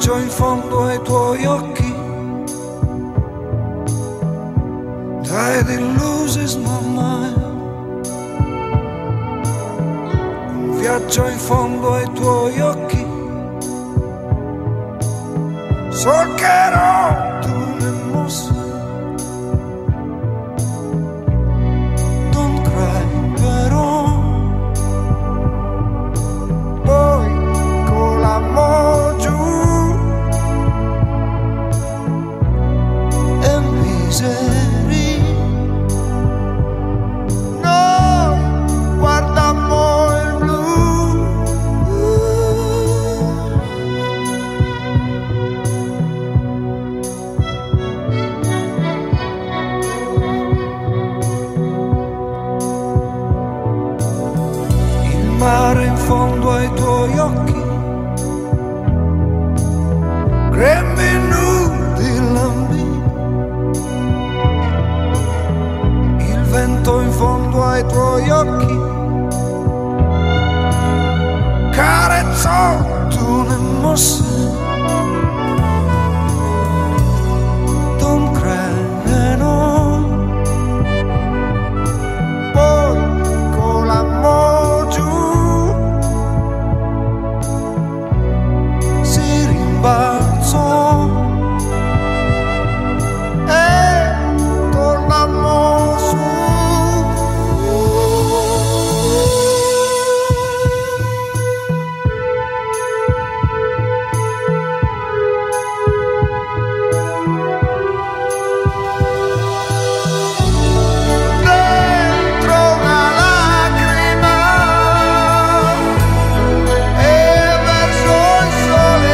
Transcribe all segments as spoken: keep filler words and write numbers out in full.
viaggio in fondo ai tuoi occhi, Tied in loses my mind. Un viaggio in fondo ai tuoi occhi, solcherò tu ne mosse. Don't cry però, poi con l'amore giù e miseria. Mare in fondo ai tuoi occhi, grembi nudi lambi, il vento in fondo ai tuoi occhi, carezzò tu ne mosse. Don't cry no, poi con l'amore giù balzo e tornammo su. Dentro una lacrima e verso il sole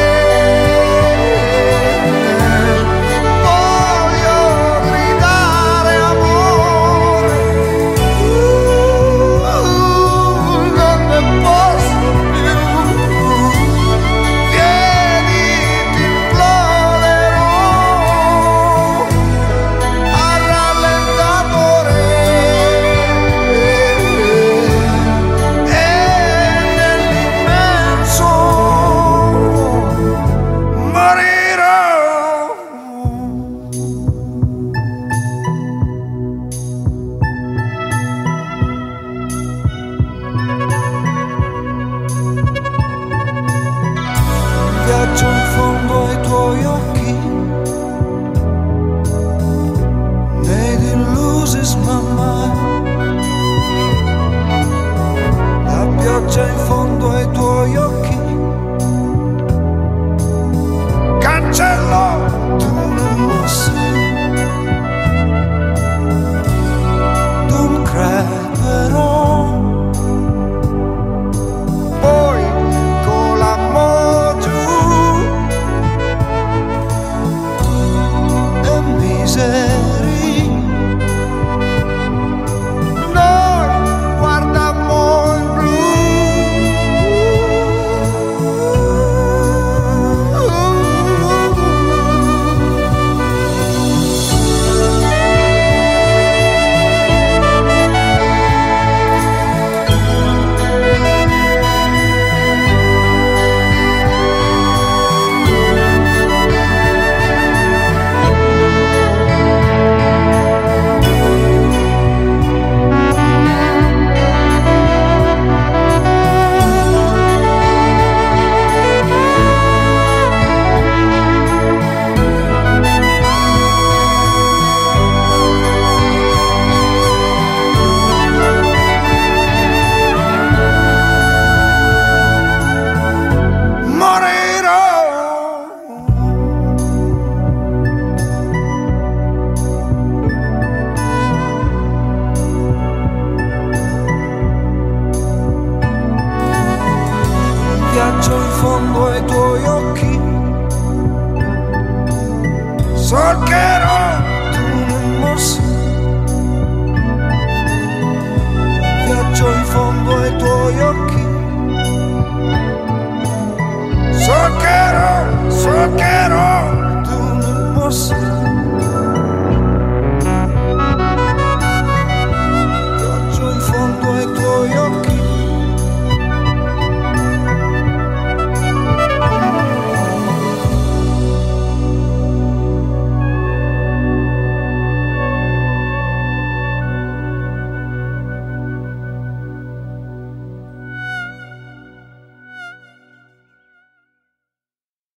Viaggio in fondo ai tuoi occhi, made in loses my mind. La pioggia in fondo ai tuoi occhi, cancello tu non mosse. Don't cry però, poi con l'amore miseri, noi guardammo il blu. Viaggio in fondo ai tuoi occhi, solcherò tu non mosse. Viaggio in fondo ai tuoi occhi,